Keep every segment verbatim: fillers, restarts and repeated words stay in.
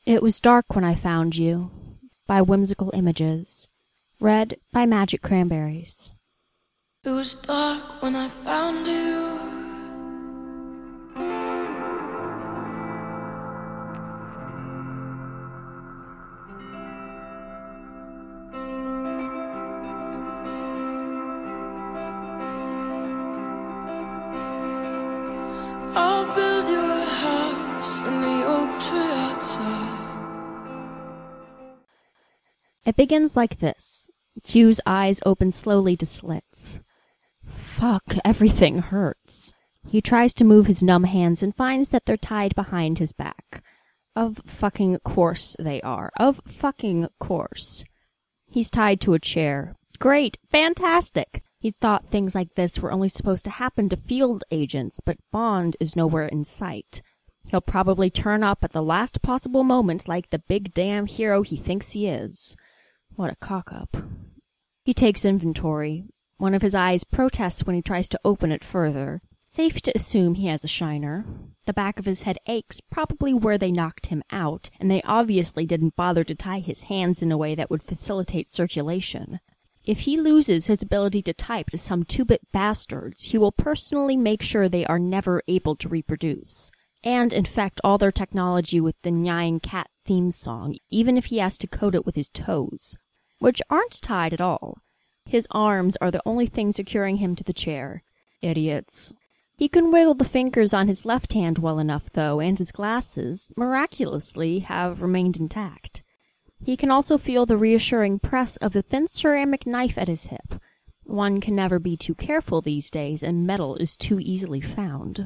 It Was Dark When I Found You, by Whimsical Images. Read by Magic Cranberries. It was dark when I found you. I'll build you a house in the oak tree outside. It begins like this. Q's eyes open slowly to slits. Fuck, everything hurts. He tries to move his numb hands and finds that they're tied behind his back. Of fucking course they are. Of fucking course. He's tied to a chair. Great! Fantastic! He'd thought things like this were only supposed to happen to field agents, but Bond is nowhere in sight. He'll probably turn up at the last possible moment like the big damn hero he thinks he is. What a cock-up. He takes inventory. One of his eyes protests when he tries to open it further. Safe to assume he has a shiner. The back of his head aches, probably where they knocked him out, and they obviously didn't bother to tie his hands in a way that would facilitate circulation. If he loses his ability to type to some two-bit bastards, he will personally make sure they are never able to reproduce, and infect all their technology with the Nyan Cat theme song, even if he has to code it with his toes, which aren't tied at all. His arms are the only thing securing him to the chair. Idiots. He can wiggle the fingers on his left hand well enough, though, and his glasses, miraculously, have remained intact. He can also feel the reassuring press of the thin ceramic knife at his hip. One can never be too careful these days, and metal is too easily found.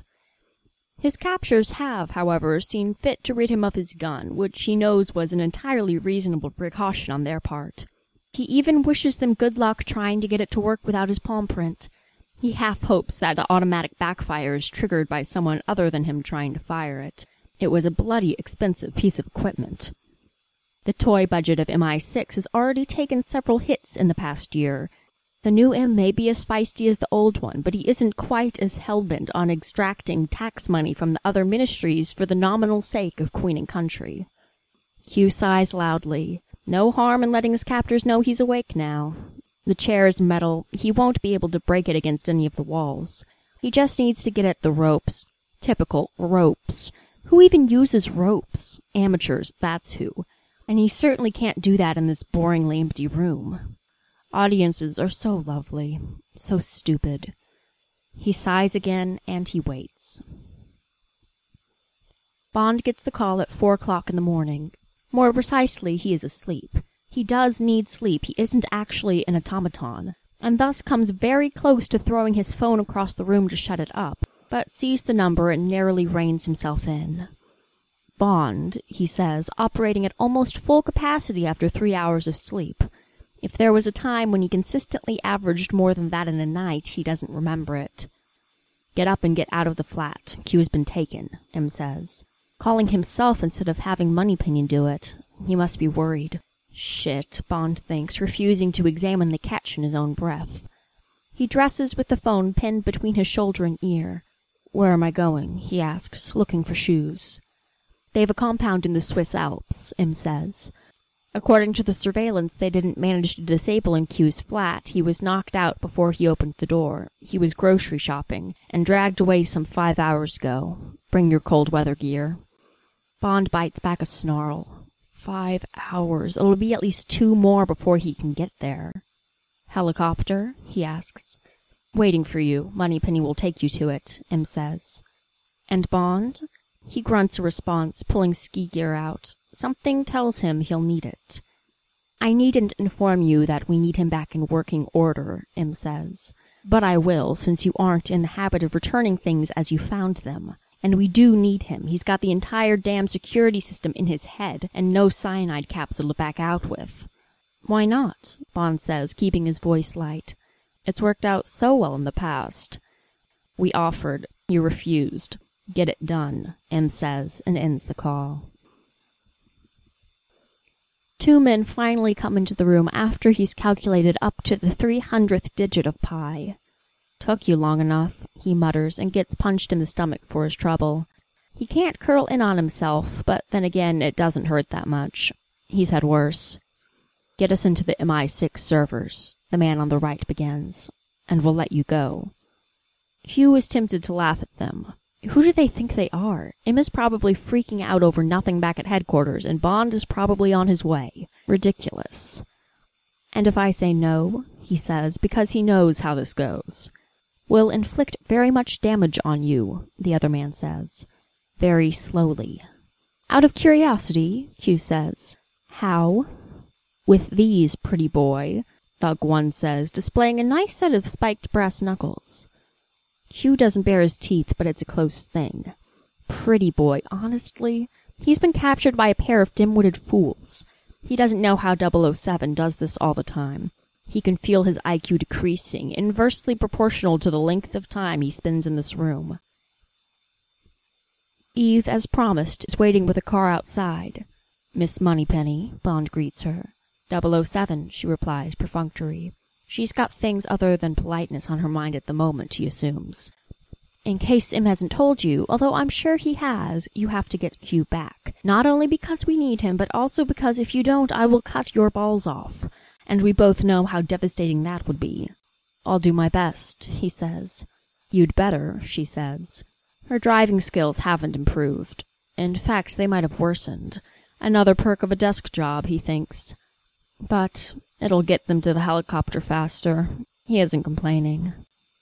His captors have, however, seen fit to rid him of his gun, which he knows was an entirely reasonable precaution on their part. He even wishes them good luck trying to get it to work without his palm print. He half hopes that the automatic backfire is triggered by someone other than him trying to fire it. It was a bloody expensive piece of equipment. The toy budget of M I six has already taken several hits in the past year. The new M may be as feisty as the old one, but he isn't quite as hell-bent on extracting tax money from the other ministries for the nominal sake of Queen and Country. Q sighs loudly. No harm in letting his captors know he's awake now. The chair is metal. He won't be able to break it against any of the walls. He just needs to get at the ropes. Typical ropes. Who even uses ropes? Amateurs, that's who. And he certainly can't do that in this boringly empty room. Audiences are so lovely, so stupid. He sighs again, and he waits. Bond gets the call at four o'clock in the morning. More precisely, he is asleep. He does need sleep. He isn't actually an automaton, and thus comes very close to throwing his phone across the room to shut it up, but sees the number and narrowly reins himself in. Bond, he says, operating at almost full capacity after three hours of sleep. If there was a time when he consistently averaged more than that in a night, he doesn't remember it. Get up and get out of the flat. Q has been taken, M says. Calling himself instead of having Moneypenny do it. He must be worried. Shit, Bond thinks, refusing to examine the catch in his own breath. He dresses with the phone pinned between his shoulder and ear. Where am I going? He asks, looking for shoes. They've a compound in the Swiss Alps, M says. According to the surveillance, they didn't manage to disable in Q's flat. He was knocked out before he opened the door. He was grocery shopping, and dragged away some five hours ago. Bring your cold weather gear. Bond bites back a snarl. Five hours. It'll be at least two more before he can get there. Helicopter? He asks. Waiting for you. Moneypenny will take you to it, M says. And Bond? He grunts a response, pulling ski gear out. Something tells him he'll need it. I needn't inform you that we need him back in working order, M says. But I will, since you aren't in the habit of returning things as you found them. And we do need him. He's got the entire damn security system in his head, and no cyanide capsule to back out with. Why not? Bond says, keeping his voice light. It's worked out so well in the past. We offered. You refused. Get it done, M says, and ends the call. Two men finally come into the room after he's calculated up to the three hundredth digit of pi. Took you long enough, he mutters, and gets punched in the stomach for his trouble. He can't curl in on himself, but then again, it doesn't hurt that much. He's had worse. Get us into the M I six servers, the man on the right begins, and we'll let you go. Q is tempted to laugh at them. Who do they think they are? Emma's probably freaking out over nothing back at headquarters, and Bond is probably on his way. Ridiculous. And if I say no, he says, because he knows how this goes. We'll inflict very much damage on you, the other man says. Very slowly. Out of curiosity, Q says. How? With these, pretty boy, Thug one says, displaying a nice set of spiked brass knuckles. Q doesn't bare his teeth, but it's a close thing. Pretty boy, honestly? He's been captured by a pair of dim-witted fools. He doesn't know how double oh seven does this all the time. He can feel his I Q decreasing, inversely proportional to the length of time he spends in this room. Eve, as promised, is waiting with a car outside. Miss Moneypenny, Bond greets her. double oh seven, she replies, perfunctory. She's got things other than politeness on her mind at the moment, he assumes. In case Im hasn't told you, although I'm sure he has, you have to get Q back. Not only because we need him, but also because if you don't, I will cut your balls off. And we both know how devastating that would be. I'll do my best, he says. You'd better, she says. Her driving skills haven't improved. In fact, they might have worsened. Another perk of a desk job, he thinks. But it'll get them to the helicopter faster. He isn't complaining.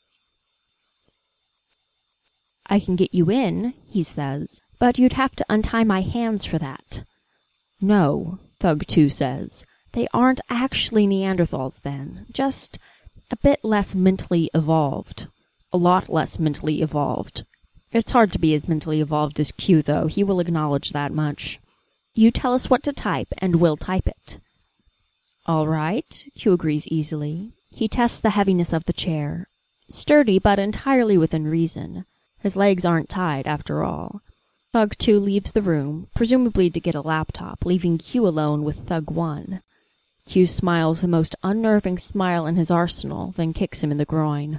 I can get you in, he says, but you'd have to untie my hands for that. No, Thug two says. They aren't actually Neanderthals, then. Just a bit less mentally evolved. A lot less mentally evolved. It's hard to be as mentally evolved as Q, though. He will acknowledge that much. You tell us what to type, and we'll type it. All right, Q agrees easily. He tests the heaviness of the chair. Sturdy, but entirely within reason. His legs aren't tied, after all. Thug two leaves the room, presumably to get a laptop, leaving Q alone with Thug one. Q smiles the most unnerving smile in his arsenal, then kicks him in the groin.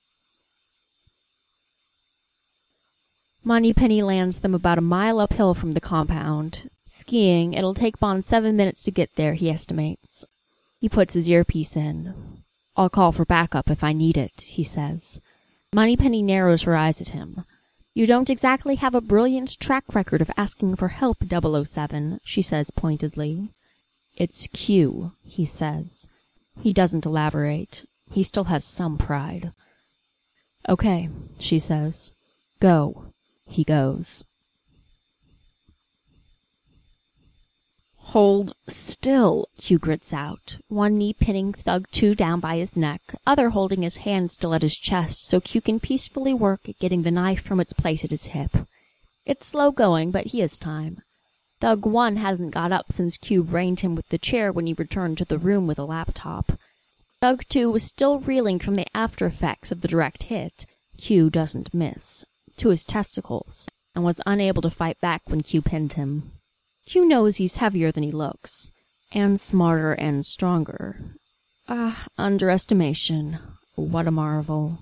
Moneypenny lands them about a mile uphill from the compound. Skiing, it'll take Bond seven minutes to get there, he estimates. He puts his earpiece in. I'll call for backup if I need it, he says. Moneypenny narrows her eyes at him. You don't exactly have a brilliant track record of asking for help, double oh seven, she says pointedly. It's Q, he says. He doesn't elaborate. He still has some pride. Okay, she says. Go. He goes. Hold still, Q grits out, one knee pinning Thug two down by his neck, other holding his hand still at his chest so Q can peacefully work at getting the knife from its place at his hip. It's slow going, but he has time. Thug one hasn't got up since Q brained him with the chair when he returned to the room with a laptop. Thug two was still reeling from the after effects of the direct hit, Q doesn't miss, to his testicles, and was unable to fight back when Q pinned him. Q knows he's heavier than he looks, and smarter and stronger. Ah, underestimation. What a marvel.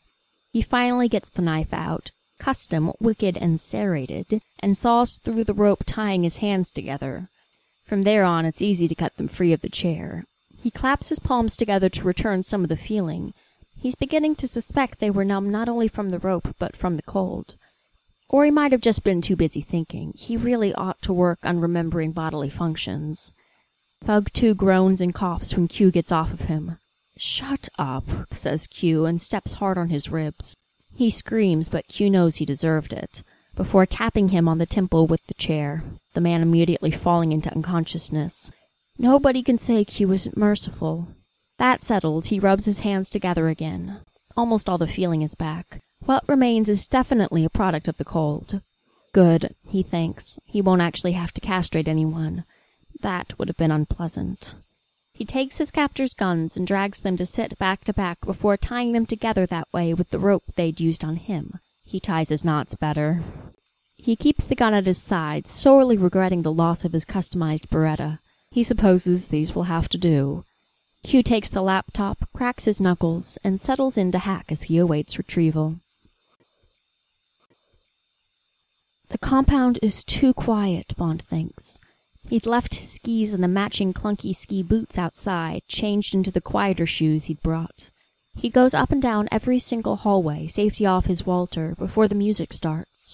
He finally gets the knife out, custom, wicked, and serrated, and saws through the rope tying his hands together. From there on, it's easy to cut them free of the chair. He claps his palms together to return some of the feeling. He's beginning to suspect they were numb not only from the rope, but from the cold. Or he might have just been too busy thinking. He really ought to work on remembering bodily functions. Thug two groans and coughs when Q gets off of him. Shut up, says Q, and steps hard on his ribs. He screams, but Q knows he deserved it, before tapping him on the temple with the chair, the man immediately falling into unconsciousness. Nobody can say Q isn't merciful. That settled, he rubs his hands together again. Almost all the feeling is back. What remains is definitely a product of the cold. Good, he thinks. He won't actually have to castrate anyone. That would have been unpleasant. He takes his captor's guns and drags them to sit back to back before tying them together that way with the rope they'd used on him. He ties his knots better. He keeps the gun at his side, sorely regretting the loss of his customized Beretta. He supposes these will have to do. Q takes the laptop, cracks his knuckles, and settles in to hack as he awaits retrieval. The compound is too quiet, Bond thinks. He'd left his skis and the matching clunky ski boots outside, changed into the quieter shoes he'd brought. He goes up and down every single hallway, safety off his Walter, before the music starts.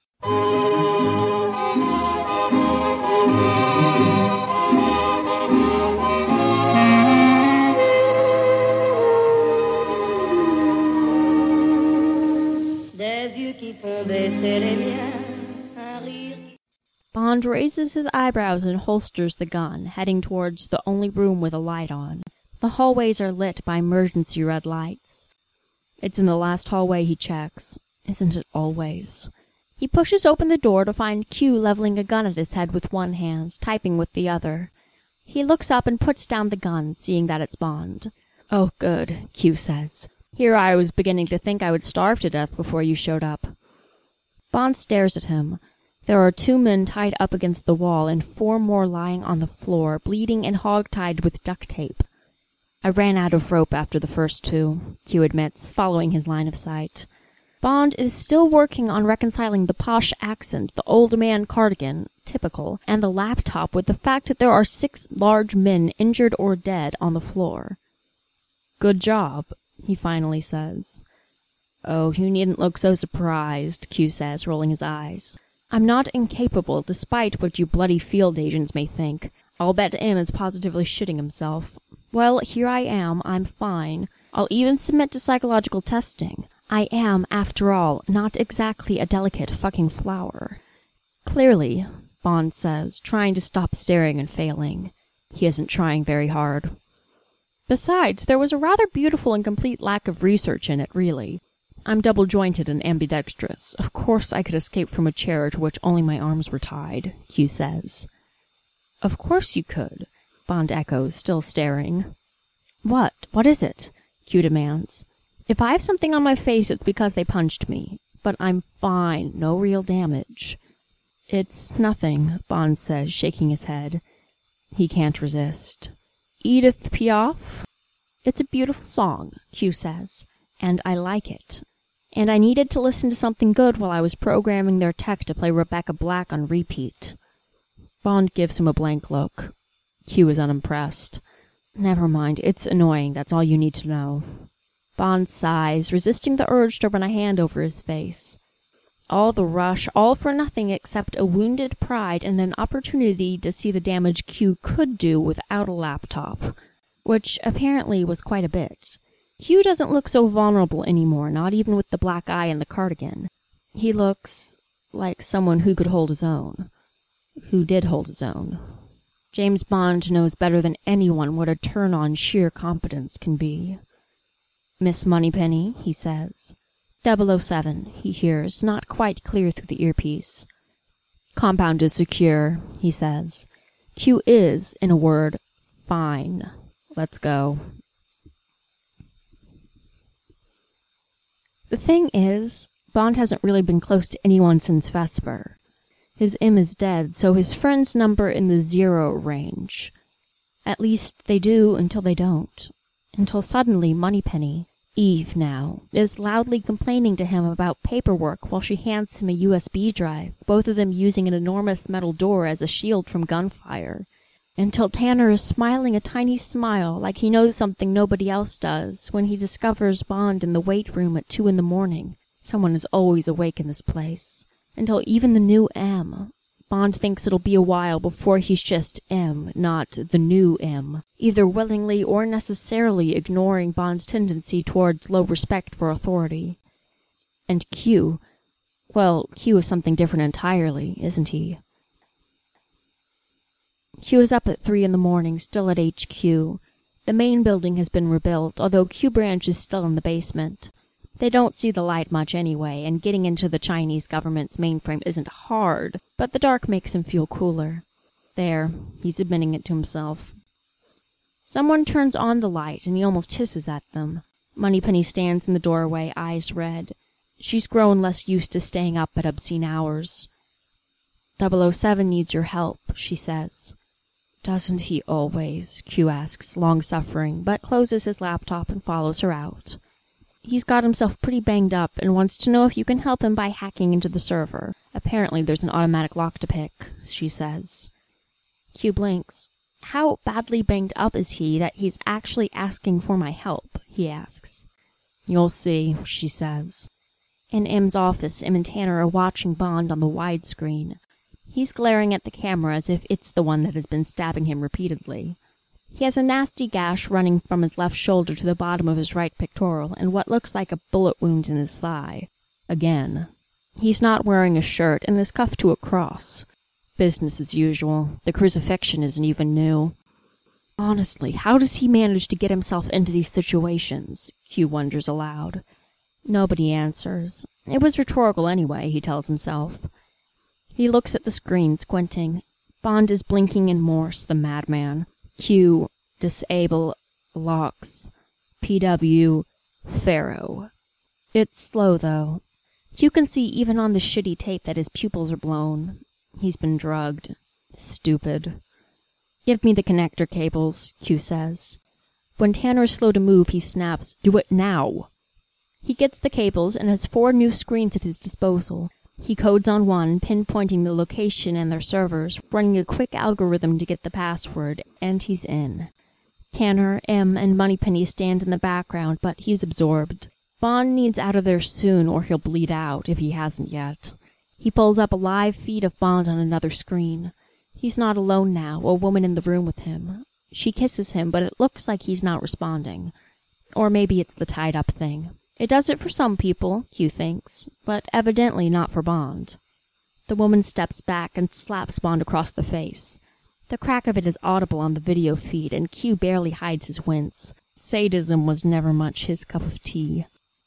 Bond raises his eyebrows and holsters the gun, heading towards the only room with a light on. The hallways are lit by emergency red lights. It's in the last hallway he checks. Isn't it always? He pushes open the door to find Q leveling a gun at his head with one hand, typing with the other. He looks up and puts down the gun, seeing that it's Bond. "Oh, good," Q says. "Here I was beginning to think I would starve to death before you showed up." Bond stares at him. There are two men tied up against the wall and four more lying on the floor, bleeding and hog-tied with duct tape. "I ran out of rope after the first two," Q admits, following his line of sight. Bond is still working on reconciling the posh accent, the old man cardigan, typical, and the laptop with the fact that there are six large men injured or dead on the floor. "Good job," he finally says. "Oh, you needn't look so surprised," Q says, rolling his eyes. "I'm not incapable, despite what you bloody field agents may think. I'll bet M is positively shitting himself. Well, here I am, I'm fine. I'll even submit to psychological testing. I am, after all, not exactly a delicate fucking flower." "Clearly," Bond says, trying to stop staring and failing. He isn't trying very hard. Besides, there was a rather beautiful and complete lack of research in it, really. I'm double-jointed and ambidextrous. Of course I could escape from a chair to which only my arms were tied, Q says. "Of course you could," Bond echoes, still staring. "What? What is it?" Q demands. "If I have something on my face, it's because they punched me. But I'm fine. No real damage." "It's nothing," Bond says, shaking his head. He can't resist. "Edith Piaf?" "It's a beautiful song," Q says, "and I like it. And I needed to listen to something good while I was programming their tech to play Rebecca Black on repeat." Bond gives him a blank look. Q is unimpressed. "Never mind, it's annoying, that's all you need to know." Bond sighs, resisting the urge to run a hand over his face. All the rush, all for nothing except a wounded pride and an opportunity to see the damage Q could do without a laptop. Which apparently was quite a bit. Q doesn't look so vulnerable anymore, not even with the black eye and the cardigan. He looks like someone who could hold his own. Who did hold his own. James Bond knows better than anyone what a turn-on sheer competence can be. "Miss Moneypenny," he says. double oh seven, he hears, not quite clear through the earpiece. "Compound is secure," he says. "Q is, in a word, fine. Let's go." The thing is, Bond hasn't really been close to anyone since Vesper. His M is dead, so his friends number in the zero range. At least they do until they don't. Until suddenly Moneypenny, Eve now, is loudly complaining to him about paperwork while she hands him a U S B drive, both of them using an enormous metal door as a shield from gunfire. Until Tanner is smiling a tiny smile like he knows something nobody else does when he discovers Bond in the weight room at two in the morning. Someone is always awake in this place. Until even the new M. Bond thinks it'll be a while before he's just M, not the new M, either willingly or necessarily ignoring Bond's tendency towards low respect for authority. And Q, well, Q is something different entirely, isn't he? Q is up at three in the morning, still at H Q. The main building has been rebuilt, although Q Branch is still in the basement. They don't see the light much anyway, and getting into the Chinese government's mainframe isn't hard, but the dark makes him feel cooler. There, he's admitting it to himself. Someone turns on the light, and he almost hisses at them. Moneypenny stands in the doorway, eyes red. She's grown less used to staying up at obscene hours. double oh seven needs your help, she says. Doesn't he always? Q asks, long-suffering, but closes his laptop and follows her out. He's got himself pretty banged up and wants to know if you can help him by hacking into the server. Apparently there's an automatic lock to pick, she says. Q blinks. How badly banged up is he that he's actually asking for my help, he asks. You'll see, she says. In M's office, M and Tanner are watching Bond on the widescreen. He's glaring at the camera as if it's the one that has been stabbing him repeatedly. He has a nasty gash running from his left shoulder to the bottom of his right pectoral and what looks like a bullet wound in his thigh. Again. He's not wearing a shirt and is cuffed to a cross. Business as usual. The crucifixion isn't even new. Honestly, how does he manage to get himself into these situations? Q wonders aloud. Nobody answers. It was rhetorical anyway, he tells himself. He looks at the screen, squinting. Bond is blinking in Morse, the madman. Q, disable, locks. P W, Pharaoh. It's slow, though. Q can see even on the shitty tape that his pupils are blown. He's been drugged. Stupid. Give me the connector cables, Q says. When Tanner is slow to move, he snaps, do it now. He gets the cables and has four new screens at his disposal. He codes on one, pinpointing the location and their servers, running a quick algorithm to get the password, and he's in. Tanner, M, and Moneypenny stand in the background, but he's absorbed. Bond needs out of there soon or he'll bleed out, if he hasn't yet. He pulls up a live feed of Bond on another screen. He's not alone now, a woman in the room with him. She kisses him, but it looks like he's not responding. Or maybe it's the tied-up thing. It does it for some people, Q thinks, but evidently not for Bond. The woman steps back and slaps Bond across the face. The crack of it is audible on the video feed, and Q barely hides his wince. Sadism was never much his cup of tea.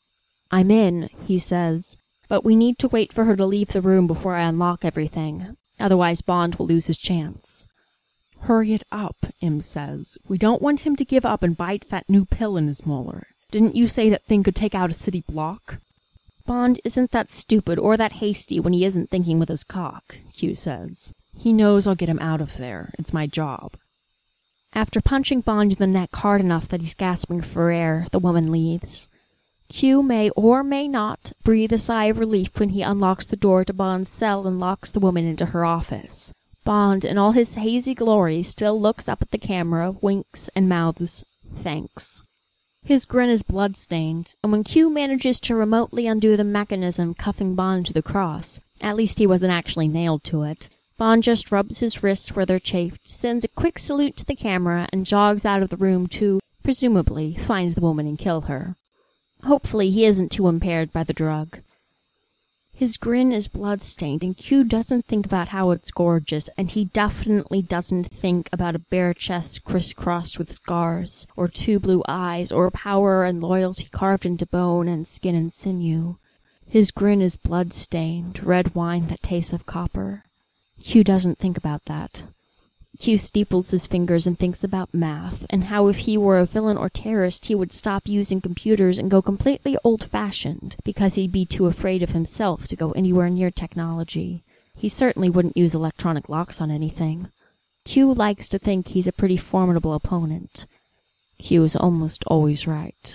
I'm in, he says, but we need to wait for her to leave the room before I unlock everything. Otherwise Bond will lose his chance. Hurry it up, M says. We don't want him to give up and bite that new pill in his molar. Didn't you say that thing could take out a city block? Bond isn't that stupid or that hasty when he isn't thinking with his cock, Q says. He knows I'll get him out of there. It's my job. After punching Bond in the neck hard enough that he's gasping for air, the woman leaves. Q may or may not breathe a sigh of relief when he unlocks the door to Bond's cell and locks the woman into her office. Bond, in all his hazy glory, still looks up at the camera, winks, and mouths, thanks. His grin is blood-stained, and when Q manages to remotely undo the mechanism cuffing Bond to the cross, at least he wasn't actually nailed to it, Bond just rubs his wrists where they're chafed, sends a quick salute to the camera, and jogs out of the room to, presumably, find the woman and kill her. Hopefully he isn't too impaired by the drug. His grin is blood-stained, and Q doesn't think about how it's gorgeous, and he definitely doesn't think about a bare chest crisscrossed with scars, or two blue eyes, or power and loyalty carved into bone and skin and sinew. His grin is blood-stained, red wine that tastes of copper. Q doesn't think about that. Q steeples his fingers and thinks about math, and how if he were a villain or terrorist he would stop using computers and go completely old-fashioned, because he'd be too afraid of himself to go anywhere near technology. He certainly wouldn't use electronic locks on anything. Q likes to think he's a pretty formidable opponent. Q is almost always right.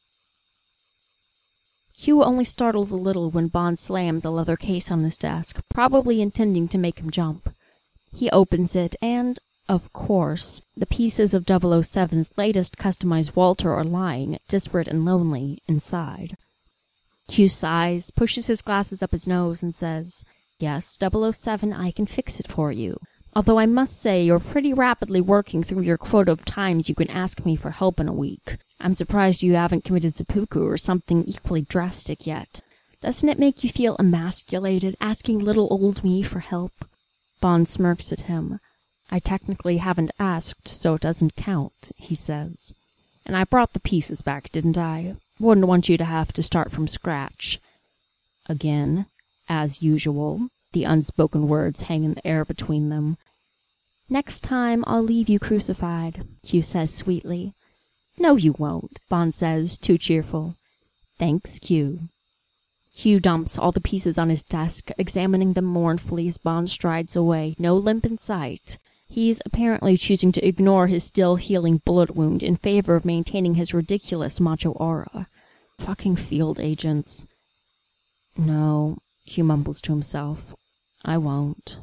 Q only startles a little when Bond slams a leather case on his desk, probably intending to make him jump. He opens it, and, of course, the pieces of double oh seven's latest customized Walter are lying, disparate and lonely, inside. Q sighs, pushes his glasses up his nose, and says, Yes, double oh seven, I can fix it for you. Although I must say you're pretty rapidly working through your quota of times you can ask me for help in a week. I'm surprised you haven't committed seppuku or something equally drastic yet. Doesn't it make you feel emasculated, asking little old me for help? Bond smirks at him. I technically haven't asked, so it doesn't count, he says. And I brought the pieces back, didn't I? Wouldn't want you to have to start from scratch. Again, as usual, the unspoken words hang in the air between them. Next time I'll leave you crucified, Q says sweetly. No, you won't, Bond says, too cheerful. Thanks, Q. Q dumps all the pieces on his desk, examining them mournfully as Bond strides away, no limp in sight. He's apparently choosing to ignore his still-healing bullet wound in favor of maintaining his ridiculous macho aura. Fucking field agents. No, Q mumbles to himself. I won't.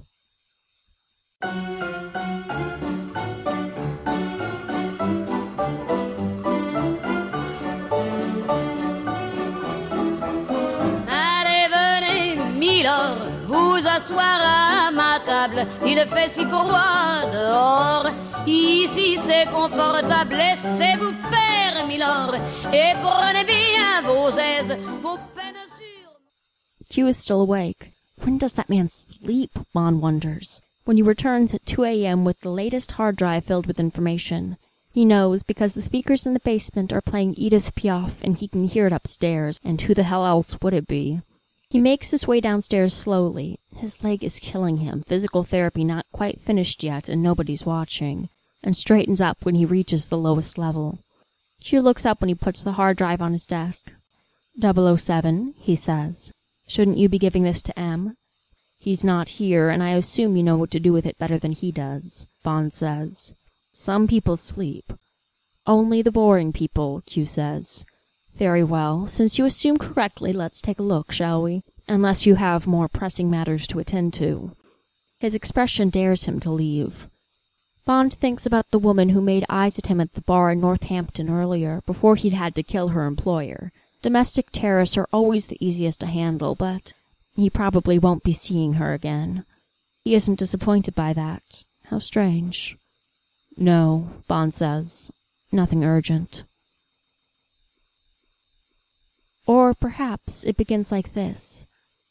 Allez, venez, milord, vous asseoir à ma table. Il fait si froid dehors. Ici c'est confortable. Laissez-vous faire, milord, et prenez bien vos aises, vos peines sur... Q is still awake. When does that man sleep, Bond wonders. When he returns at two a.m. with the latest hard drive filled with information. He knows because the speakers in the basement are playing Edith Piaf and he can hear it upstairs, and who the hell else would it be? He makes his way downstairs slowly. His leg is killing him, physical therapy not quite finished yet and nobody's watching, and straightens up when he reaches the lowest level. Q looks up when he puts the hard drive on his desk. double oh seven, he says. Shouldn't you be giving this to M? He's not here, and I assume you know what to do with it better than he does, Bond says. Some people sleep. Only the boring people, Q says. Very well. Since you assume correctly, let's take a look, shall we? Unless you have more pressing matters to attend to. His expression dares him to leave. Bond thinks about the woman who made eyes at him at the bar in Northampton earlier, before he'd had to kill her employer. Domestic terrorists are always the easiest to handle, but he probably won't be seeing her again. He isn't disappointed by that. How strange. No, Bond says. Nothing urgent. Or perhaps it begins like this.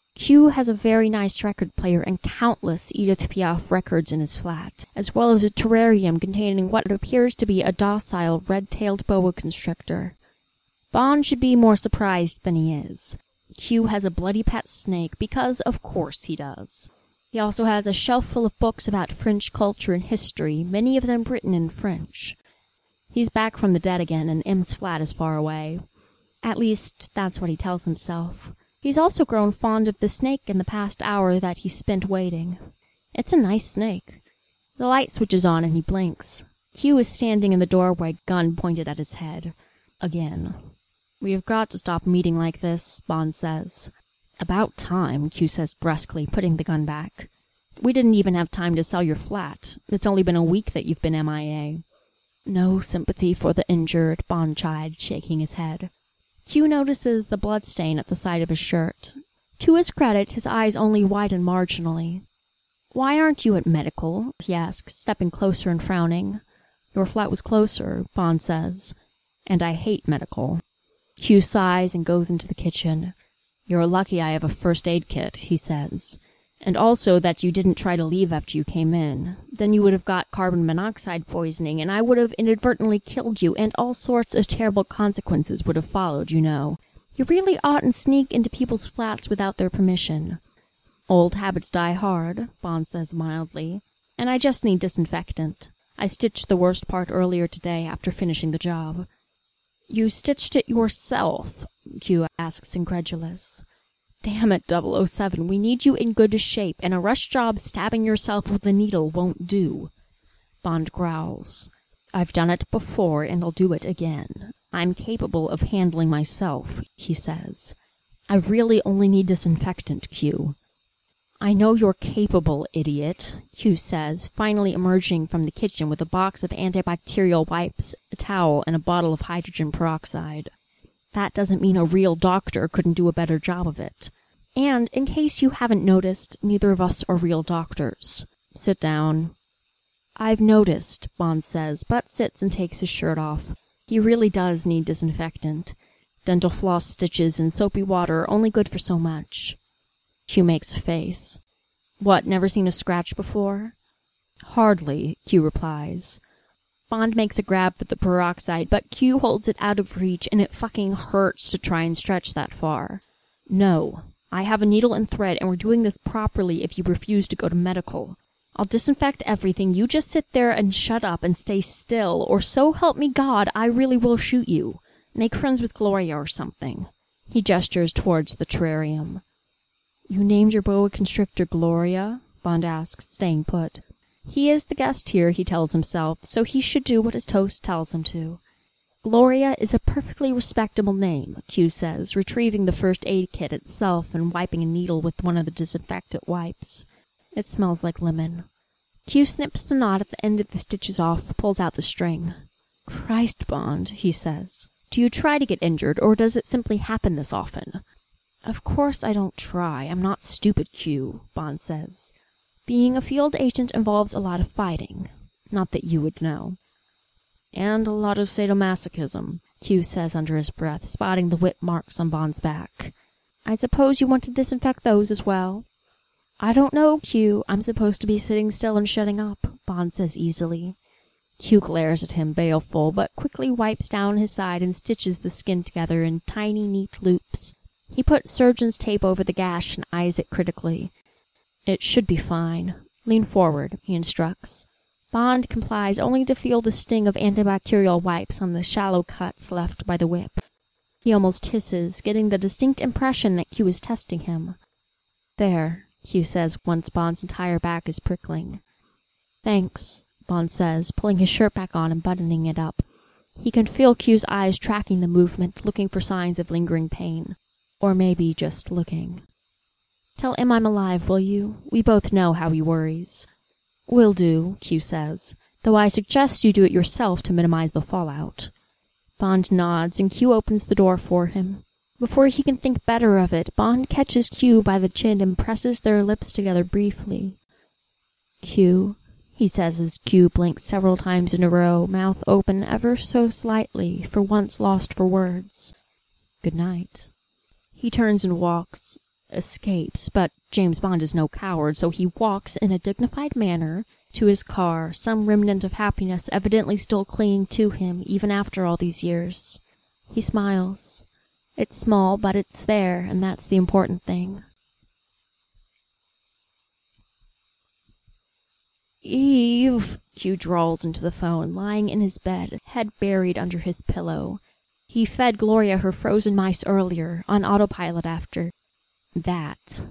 Q has a very nice record player and countless Edith Piaf records in his flat, as well as a terrarium containing what appears to be a docile red-tailed boa constrictor. Bond should be more surprised than he is. Q has a bloody pet snake because, of course, he does. He also has a shelf full of books about French culture and history, many of them written in French. He's back from the dead again, and M's flat is far away. At least, that's what he tells himself. He's also grown fond of the snake in the past hour that he spent waiting. It's a nice snake. The light switches on and he blinks. Q is standing in the doorway, gun pointed at his head. Again. We have got to stop meeting like this, Bond says. About time, Q says brusquely, putting the gun back. We didn't even have time to sell your flat. It's only been a week that you've been M I A. No sympathy for the injured, Bond chided, shaking his head. Q notices the bloodstain at the side of his shirt. To his credit, his eyes only widen marginally. Why aren't you at medical? He asks, stepping closer and frowning. Your flat was closer, Bond says. And I hate medical. Q sighs and goes into the kitchen. You're lucky I have a first aid kit, he says. And also that you didn't try to leave after you came in. Then you would have got carbon monoxide poisoning, and I would have inadvertently killed you, and all sorts of terrible consequences would have followed, you know. You really oughtn't sneak into people's flats without their permission. Old habits die hard, Bond says mildly, and I just need disinfectant. I stitched the worst part earlier today after finishing the job. You stitched it yourself? Q asks, incredulous. Damn it, double oh seven, we need you in good shape, and a rush job stabbing yourself with a needle won't do. Bond growls. I've done it before, and I'll do it again. I'm capable of handling myself, he says. I really only need disinfectant, Q. I know you're capable, idiot, Q says, finally emerging from the kitchen with a box of antibacterial wipes, a towel, and a bottle of hydrogen peroxide. That doesn't mean a real doctor couldn't do a better job of it. And, in case you haven't noticed, neither of us are real doctors. Sit down. I've noticed, Bond says, but sits and takes his shirt off. He really does need disinfectant. Dental floss stitches and soapy water are only good for so much. Q makes a face. What, never seen a scratch before? Hardly, Q replies. Bond makes a grab for the peroxide, but Q holds it out of reach, and it fucking hurts to try and stretch that far. No, I have a needle and thread, and we're doing this properly if you refuse to go to medical. I'll disinfect everything, you just sit there and shut up and stay still, or so help me God, I really will shoot you. Make friends with Gloria or something. He gestures towards the terrarium. You named your boa constrictor Gloria? Bond asks, staying put. He is the guest here, he tells himself, so he should do what his toast tells him to. Gloria is a perfectly respectable name, Q says, retrieving the first aid kit itself and wiping a needle with one of the disinfectant wipes. It smells like lemon. Q snips the knot at the end of the stitches off, pulls out the string. Christ, Bond, he says. Do you try to get injured, or does it simply happen this often? Of course I don't try. I'm not stupid, Q, Bond says. Being a field agent involves a lot of fighting. Not that you would know. And a lot of sadomasochism, Q says under his breath, spotting the whip marks on Bond's back. I suppose you want to disinfect those as well? I don't know, Q. I'm supposed to be sitting still and shutting up, Bond says easily. Q glares at him, baleful, but quickly wipes down his side and stitches the skin together in tiny, neat loops. He puts surgeon's tape over the gash and eyes it critically. It should be fine. Lean forward, he instructs. Bond complies only to feel the sting of antibacterial wipes on the shallow cuts left by the whip. He almost hisses, getting the distinct impression that Q is testing him. There, Q says once Bond's entire back is prickling. Thanks, Bond says, pulling his shirt back on and buttoning it up. He can feel Q's eyes tracking the movement, looking for signs of lingering pain. Or maybe just looking. Tell him I'm alive, will you? We both know how he worries. Will do, Q says, though I suggest you do it yourself to minimize the fallout. Bond nods, and Q opens the door for him. Before he can think better of it, Bond catches Q by the chin and presses their lips together briefly. Q, he says as Q blinks several times in a row, mouth open ever so slightly, for once lost for words. Good night. He turns and walks, escapes, but James Bond is no coward, so he walks in a dignified manner to his car, some remnant of happiness evidently still clinging to him even after all these years. He smiles. It's small, but it's there, and that's the important thing. Eve, Q drawls into the phone, lying in his bed, head buried under his pillow. He fed Gloria her frozen mice earlier, on autopilot after that.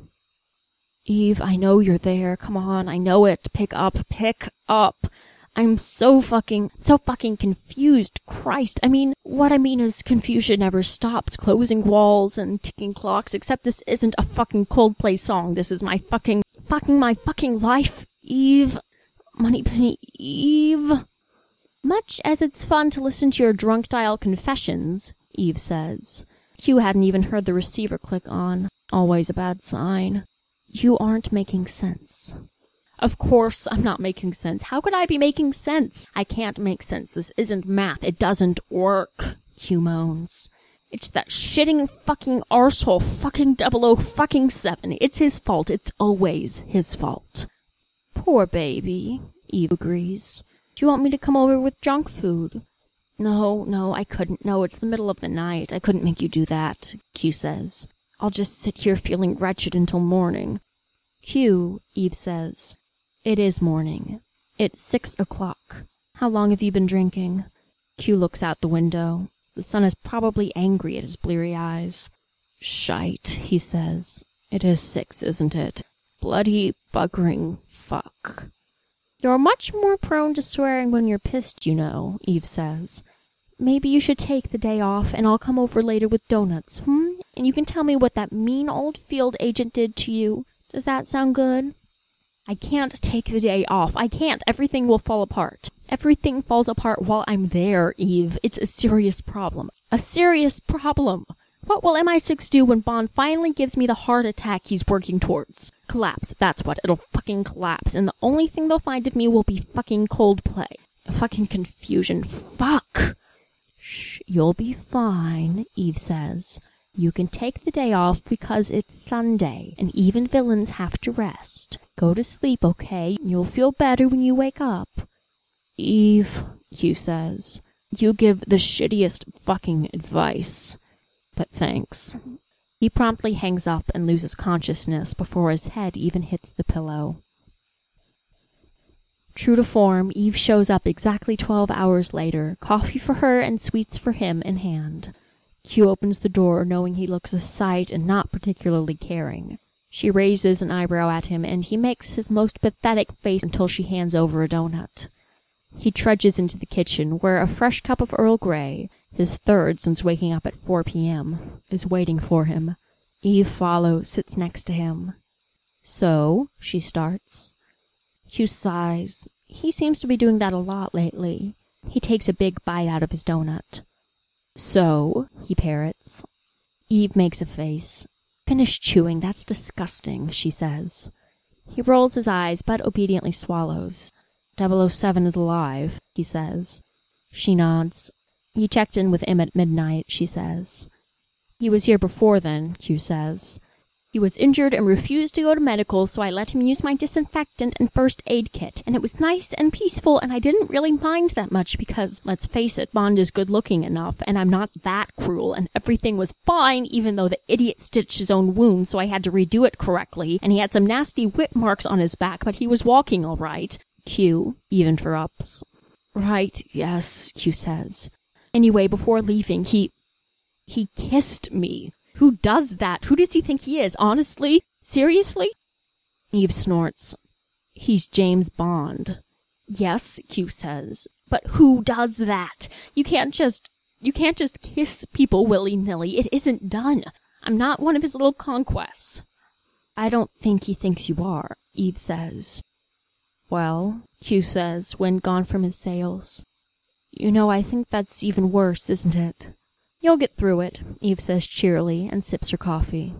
Eve, I know you're there. Come on, I know it. Pick up, pick up. I'm so fucking, so fucking confused. Christ, I mean, what I mean is confusion never stops. Closing walls and ticking clocks, except this isn't a fucking Coldplay song. This is my fucking, fucking my fucking life. Eve, Moneypenny, Eve. Much as it's fun to listen to your drunk-dial confessions, Eve says. Q hadn't even heard the receiver click on. Always a bad sign. You aren't making sense. Of course I'm not making sense. How could I be making sense? I can't make sense. This isn't math. It doesn't work, Q moans. It's that shitting fucking arsehole fucking double O fucking seven. It's his fault. It's always his fault. Poor baby, Eve agrees. Do you want me to come over with junk food? No, no, I couldn't. No, it's the middle of the night. I couldn't make you do that, Q says. I'll just sit here feeling wretched until morning. Q, Eve says. It is morning. It's six o'clock. How long have you been drinking? Q looks out the window. The sun is probably angry at his bleary eyes. Shite, he says. It is six, isn't it? Bloody buggering fuck. You're much more prone to swearing when you're pissed, you know, Eve says. Maybe you should take the day off, and I'll come over later with donuts, hmm? And you can tell me what that mean old field agent did to you. Does that sound good? I can't take the day off. I can't. Everything will fall apart. Everything falls apart while I'm there, Eve. It's a serious problem. A serious problem. What will M I six do when Bond finally gives me the heart attack he's working towards? Collapse. That's what. It'll fucking collapse. And the only thing they'll find of me will be fucking Coldplay. Fucking confusion. Fuck. Shh. You'll be fine, Eve says. You can take the day off because it's Sunday, and even villains have to rest. Go to sleep, okay? You'll feel better when you wake up. Eve, Q says, you give the shittiest fucking advice. But thanks. He promptly hangs up and loses consciousness before his head even hits the pillow. True to form, Eve shows up exactly twelve hours later, coffee for her and sweets for him in hand. Q opens the door, knowing he looks a sight and not particularly caring. She raises an eyebrow at him, and he makes his most pathetic face until she hands over a donut. He trudges into the kitchen, where a fresh cup of Earl Grey, his third since waking up at four p.m., is waiting for him. Eve follows, sits next to him. So, she starts. Q sighs. He seems to be doing that a lot lately. He takes a big bite out of his donut. So, he parrots. Eve makes a face. Finish chewing, that's disgusting, she says. He rolls his eyes, but obediently swallows. double oh seven is alive, he says. She nods. He checked in with him at midnight, she says. He was here before then, Q says. He was injured and refused to go to medical, so I let him use my disinfectant and first aid kit, and it was nice and peaceful, and I didn't really mind that much because, let's face it, Bond is good-looking enough, and I'm not that cruel, and everything was fine, even though the idiot stitched his own wound, so I had to redo it correctly, and he had some nasty whip marks on his back, but he was walking all right. Q, Eve interrupts. Right, yes, Q says. Anyway, before leaving, he... he kissed me. Who does that? Who does he think he is? Honestly? Seriously? Eve snorts. He's James Bond. Yes, Q says. But who does that? You can't just... You can't just kiss people willy-nilly. It isn't done. I'm not one of his little conquests. I don't think he thinks you are, Eve says. Well, Q says, when gone from his sails. You know, I think that's even worse, isn't it? You'll get through it, Eve says cheerily, and sips her coffee.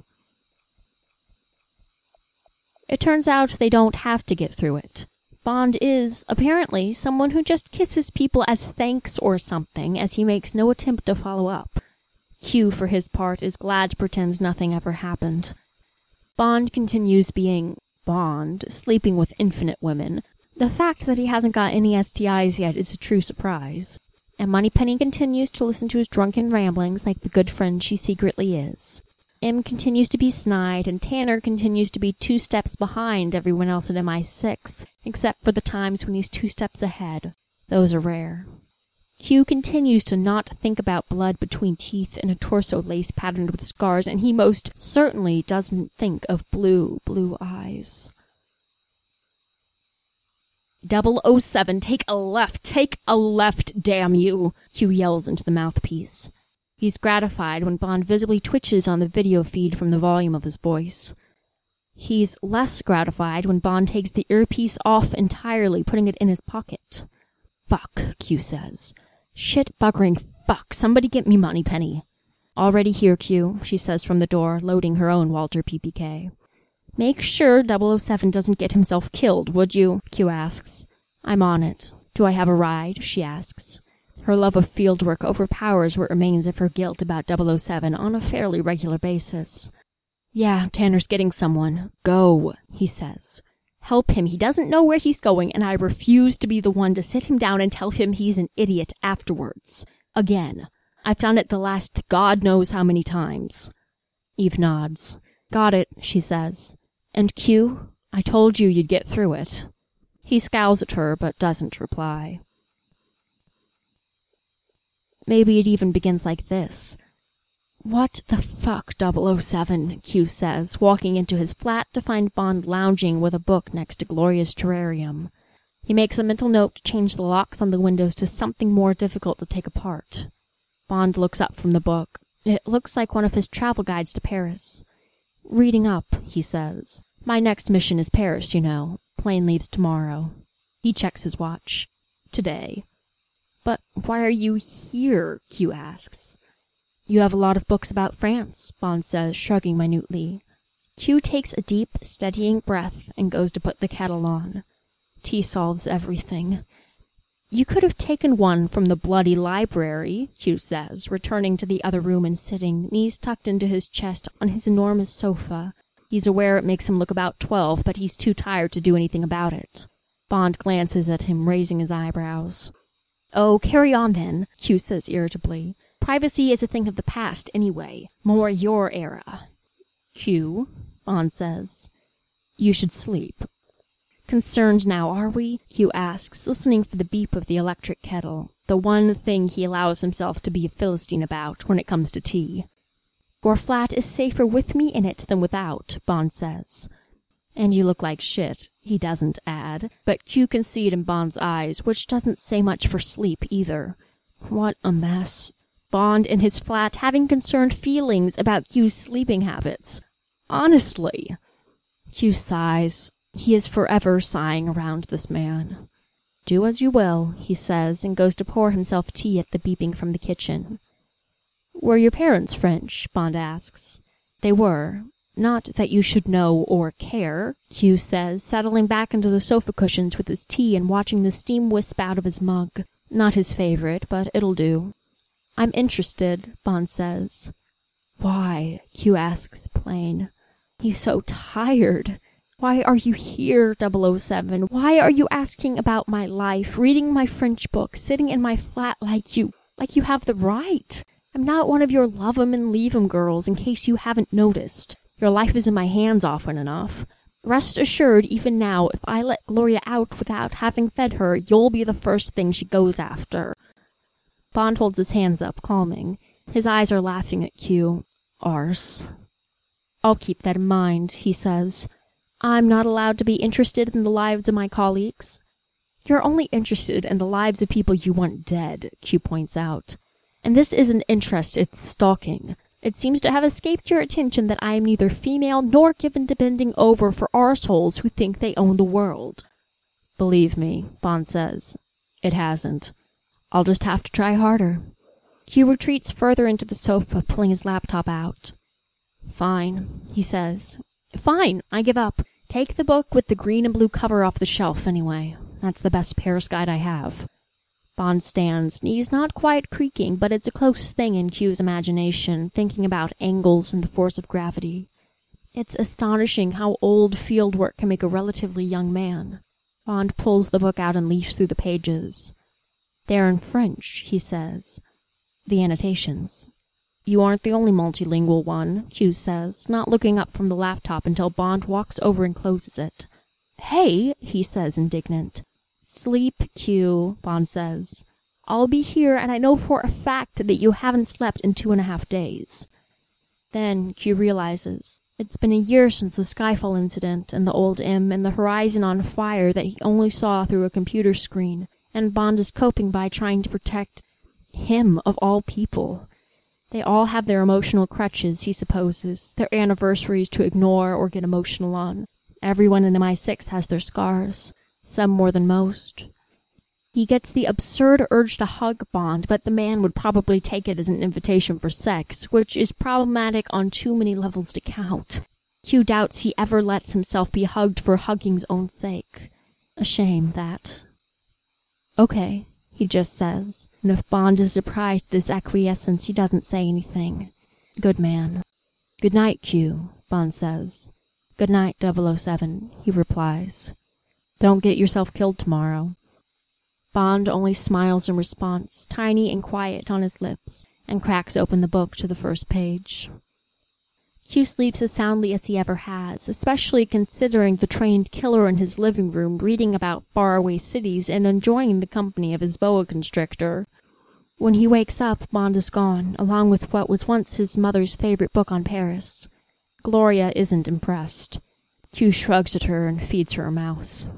It turns out they don't have to get through it. Bond is, apparently, someone who just kisses people as thanks or something, as he makes no attempt to follow up. Q, for his part, is glad to pretend nothing ever happened. Bond continues being Bond, sleeping with infinite women. The fact that he hasn't got any S T Is yet is a true surprise. And Moneypenny continues to listen to his drunken ramblings like the good friend she secretly is. M continues to be snide, and Tanner continues to be two steps behind everyone else at M I six, except for the times when he's two steps ahead. Those are rare. Q continues to not think about blood between teeth and a torso lace patterned with scars, and he most certainly doesn't think of blue, blue eyes. double oh seven, take a left, take a left, damn you, Q yells into the mouthpiece. He's gratified when Bond visibly twitches on the video feed from the volume of his voice. He's less gratified when Bond takes the earpiece off entirely, putting it in his pocket. Fuck, Q says. Shit buggering fuck, somebody get me Moneypenny. Already here, Q, she says from the door, loading her own Walter P P K. Make sure double oh seven doesn't get himself killed, would you? Q asks. I'm on it. Do I have a ride? She asks. Her love of fieldwork overpowers what remains of her guilt about double oh seven on a fairly regular basis. Yeah, Tanner's getting someone. Go, he says. Help him. He doesn't know where he's going, and I refuse to be the one to sit him down and tell him he's an idiot afterwards. Again. I've done it the last God knows how many times. Eve nods. Got it, she says. And Q, I told you you'd get through it. He scowls at her, but doesn't reply. Maybe it even begins like this. What the fuck, double oh seven, Q says, walking into his flat to find Bond lounging with a book next to Gloria's terrarium. He makes a mental note to change the locks on the windows to something more difficult to take apart. Bond looks up from the book. It looks like one of his travel guides to Paris. Reading up, he says. My next mission is Paris, you know. Plane leaves tomorrow. He checks his watch. Today. But why are you here? Q asks. You have a lot of books about France, Bond says, shrugging minutely. Q takes a deep, steadying breath and goes to put the kettle on. Tea solves everything. You could have taken one from the bloody library, Q says, returning to the other room and sitting, knees tucked into his chest on his enormous sofa. He's aware it makes him look about twelve, but he's too tired to do anything about it. Bond glances at him, raising his eyebrows. Oh, carry on then, Q says irritably. Privacy is a thing of the past anyway. More your era. Q, Bond says. You should sleep. Concerned now, are we? Q asks, listening for the beep of the electric kettle, the one thing he allows himself to be a Philistine about when it comes to tea. Your flat is safer with me in it than without, Bond says. And you look like shit, he doesn't add, but Q can see it in Bond's eyes, which doesn't say much for sleep either. What a mess. Bond in his flat having concerned feelings about Q's sleeping habits. Honestly. Q sighs. He is forever sighing around this man. Do as you will, he says, and goes to pour himself tea at the beeping from the kitchen. Were your parents French? Bond asks. They were. Not that you should know or care, Q says, settling back into the sofa cushions with his tea and watching the steam wisp out of his mug. Not his favorite, but it'll do. I'm interested, Bond says. Why? Q asks, plain. He's so tired. Why are you here, double oh seven? Why are you asking about my life, reading my French book, sitting in my flat like you, like you have the right? I'm not one of your love 'em and leave 'em girls, in case you haven't noticed. Your life is in my hands often enough. Rest assured, even now, if I let Gloria out without having fed her, you'll be the first thing she goes after. Bond holds his hands up, calming. His eyes are laughing at Q. Arse. I'll keep that in mind, he says. I'm not allowed to be interested in the lives of my colleagues. You're only interested in the lives of people you want dead, Q points out. And this isn't interest, it's stalking. It seems to have escaped your attention that I am neither female nor given to bending over for arseholes who think they own the world. Believe me, Bond says. It hasn't. I'll just have to try harder. Q retreats further into the sofa, pulling his laptop out. Fine, he says. Fine, I give up. Take the book with the green and blue cover off the shelf, anyway. That's the best Paris guide I have. Bond stands, knees not quite creaking, but it's a close thing in Q's imagination, thinking about angles and the force of gravity. It's astonishing how old field work can make a relatively young man. Bond pulls the book out and leafs through the pages. They're in French, he says. The annotations. You aren't the only multilingual one, Q says, not looking up from the laptop until Bond walks over and closes it. Hey, he says, indignant. Sleep, Q, Bond says. I'll be here, and I know for a fact that you haven't slept in two and a half days. Then Q realizes it's been a year since the Skyfall incident and the old M and the horizon on fire that he only saw through a computer screen, and Bond is coping by trying to protect him of all people. They all have their emotional crutches, he supposes, their anniversaries to ignore or get emotional on. Everyone in M I six has their scars, some more than most. He gets the absurd urge to hug Bond, but the man would probably take it as an invitation for sex, which is problematic on too many levels to count. Q doubts he ever lets himself be hugged for hugging's own sake. A shame, that. Okay, he just says, and if Bond is surprised at his acquiescence, he doesn't say anything. Good man. Good night, Q, Bond says. Good night, double oh seven, he replies. Don't get yourself killed tomorrow. Bond only smiles in response, tiny and quiet on his lips, and cracks open the book to the first page. Q sleeps as soundly as he ever has, especially considering the trained killer in his living room reading about faraway cities and enjoying the company of his boa constrictor. When he wakes up, Bond is gone, along with what was once his mother's favorite book on Paris. Gloria isn't impressed. Q shrugs at her and feeds her a mouse.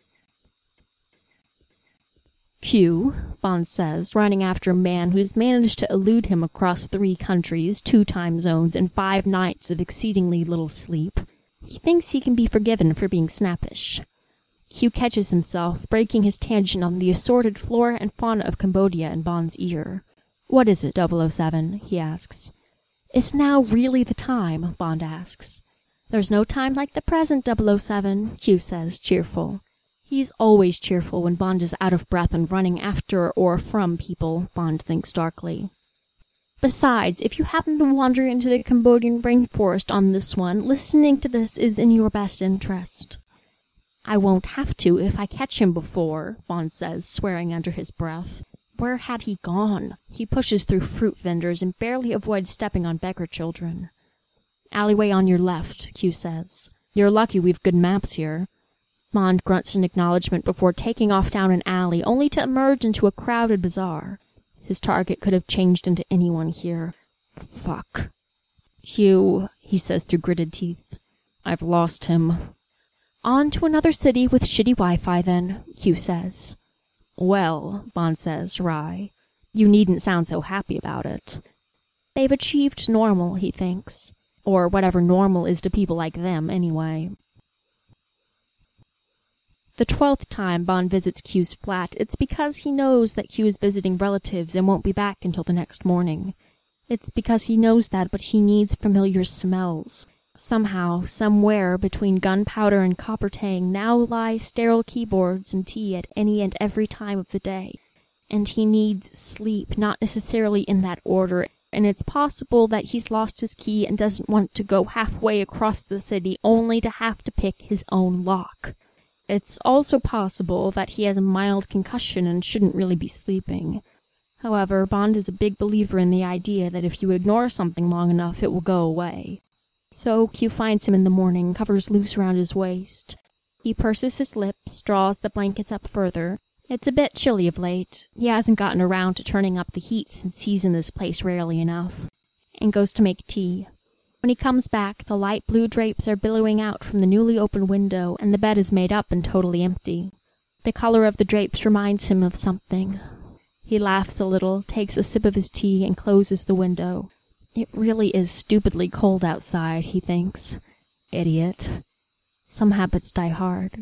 Q, Bond says, running after a man who's managed to elude him across three countries, two time zones, and five nights of exceedingly little sleep. He thinks he can be forgiven for being snappish. Q catches himself, breaking his tangent on the assorted flora and fauna of Cambodia in Bond's ear. What is it, double oh seven? He asks. Is now really the time? Bond asks. There's no time like the present, double oh seven, Q says, cheerful. He's always cheerful when Bond is out of breath and running after or from people, Bond thinks darkly. Besides, if you happen to wander into the Cambodian rainforest on this one, listening to this is in your best interest. I won't have to if I catch him before, Bond says, swearing under his breath. Where had he gone? He pushes through fruit vendors and barely avoids stepping on beggar children. Alleyway on your left, Q says. You're lucky we've good maps here. Bond grunts in acknowledgement before taking off down an alley, only to emerge into a crowded bazaar. His target could have changed into anyone here. Fuck. Q, he says through gritted teeth. I've lost him. On to another city with shitty Wi-Fi, then, Q says. Well, Bond says, wry. You needn't sound so happy about it. They've achieved normal, he thinks. Or whatever normal is to people like them, anyway. The twelfth time Bond visits Q's flat, it's because he knows that Q is visiting relatives and won't be back until the next morning. It's because he knows that, but he needs familiar smells. Somehow, somewhere between gunpowder and copper tang now lie sterile keyboards and tea at any and every time of the day. And he needs sleep, not necessarily in that order, and it's possible that he's lost his key and doesn't want to go halfway across the city only to have to pick his own lock. It's also possible that he has a mild concussion and shouldn't really be sleeping. However, Bond is a big believer in the idea that if you ignore something long enough, it will go away. So Q finds him in the morning, covers loose around his waist. He purses his lips, draws the blankets up further. It's a bit chilly of late. He hasn't gotten around to turning up the heat since he's in this place rarely enough. And goes to make tea. When he comes back, the light blue drapes are billowing out from the newly opened window, and the bed is made up and totally empty. The color of the drapes reminds him of something. He laughs a little, takes a sip of his tea, and closes the window. It really is stupidly cold outside, he thinks. Idiot. Some habits die hard.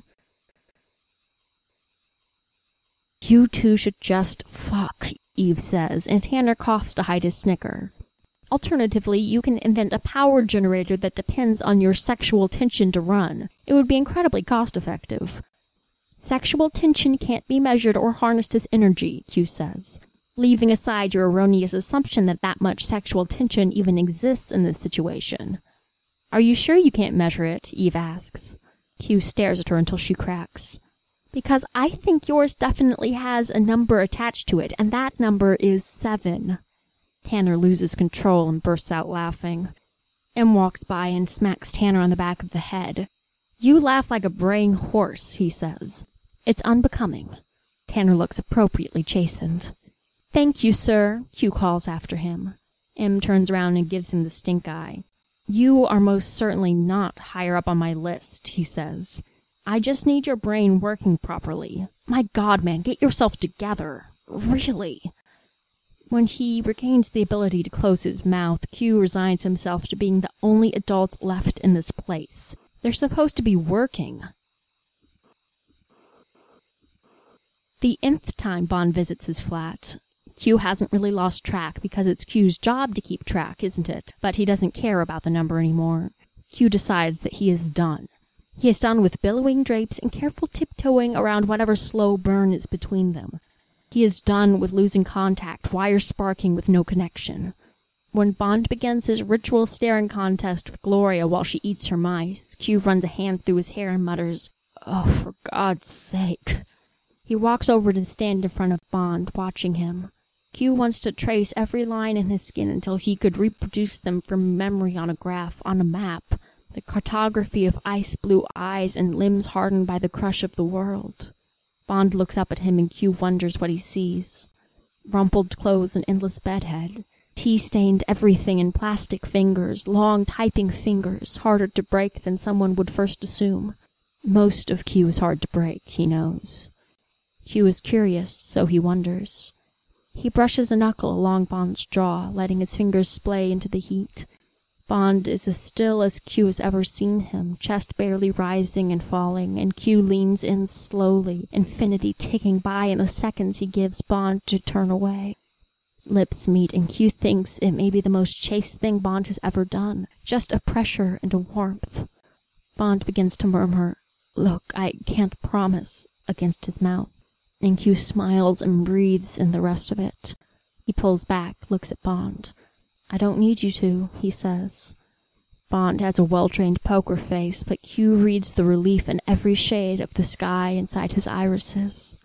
You two should just fuck, Eve says, and Tanner coughs to hide his snicker. Alternatively, you can invent a power generator that depends on your sexual tension to run. It would be incredibly cost-effective. Sexual tension can't be measured or harnessed as energy, Q says, leaving aside your erroneous assumption that that much sexual tension even exists in this situation. Are you sure you can't measure it? Eve asks. Q stares at her until she cracks. Because I think yours definitely has a number attached to it, and that number is seven. Tanner loses control and bursts out laughing. M walks by and smacks Tanner on the back of the head. You laugh like a braying horse, he says. It's unbecoming. Tanner looks appropriately chastened. Thank you, sir, Q calls after him. M turns around and gives him the stink eye. You are most certainly not higher up on my list, he says. I just need your brain working properly. My God, man, get yourself together. Really. When he regains the ability to close his mouth, Q resigns himself to being the only adult left in this place. They're supposed to be working. The nth time Bond visits his flat. Q hasn't really lost track because it's Q's job to keep track, isn't it? But he doesn't care about the number anymore. Q decides that he is done. He is done with billowing drapes and careful tiptoeing around whatever slow burn is between them. He is done with losing contact, wires sparking with no connection. When Bond begins his ritual staring contest with Gloria while she eats her mice, Q runs a hand through his hair and mutters, "Oh, for God's sake." He walks over to stand in front of Bond, watching him. Q wants to trace every line in his skin until he could reproduce them from memory on a graph, on a map, the cartography of ice-blue eyes and limbs hardened by the crush of the world. Bond looks up at him and Q wonders what he sees. Rumpled clothes and endless bedhead. Tea-stained everything in plastic fingers, long typing fingers, harder to break than someone would first assume. Most of Q is hard to break, he knows. Q is curious, so he wonders. He brushes a knuckle along Bond's jaw, letting his fingers splay into the heat. Bond is as still as Q has ever seen him, chest barely rising and falling, and Q leans in slowly, infinity ticking by in the seconds he gives Bond to turn away. Lips meet, and Q thinks it may be the most chaste thing Bond has ever done, just a pressure and a warmth. Bond begins to murmur, "Look, I can't promise," against his mouth, and Q smiles and breathes in the rest of it. He pulls back, looks at Bond. "I don't need you to," he says. Bond has a well-trained poker face, but Q reads the relief in every shade of the sky inside his irises.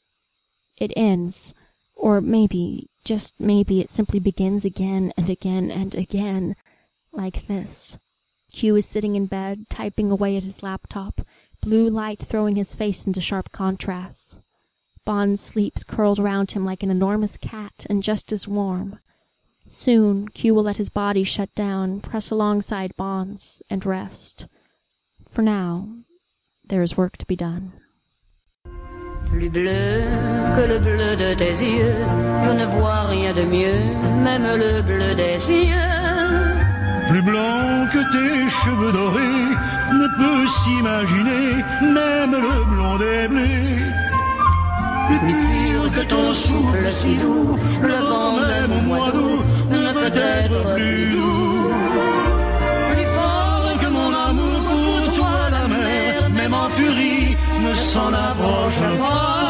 It ends, or maybe, just maybe, it simply begins again and again and again, like this. Q is sitting in bed, typing away at his laptop, blue light throwing his face into sharp contrasts. Bond sleeps curled around him like an enormous cat and just as warm. Soon, Q will let his body shut down, press alongside Bond's, and rest. For now, there is work to be done. Plus bleu que le bleu de tes yeux, je ne vois rien de mieux, même le bleu des cieux. Plus blanc que tes cheveux dorés, ne peut s'imaginer, même le blond des blés. Plus pur que ton souffle si doux, le vent même au mois d'août ne peut être plus doux. Plus fort que mon amour pour toi, la mer, même en furie, ne s'en approche pas.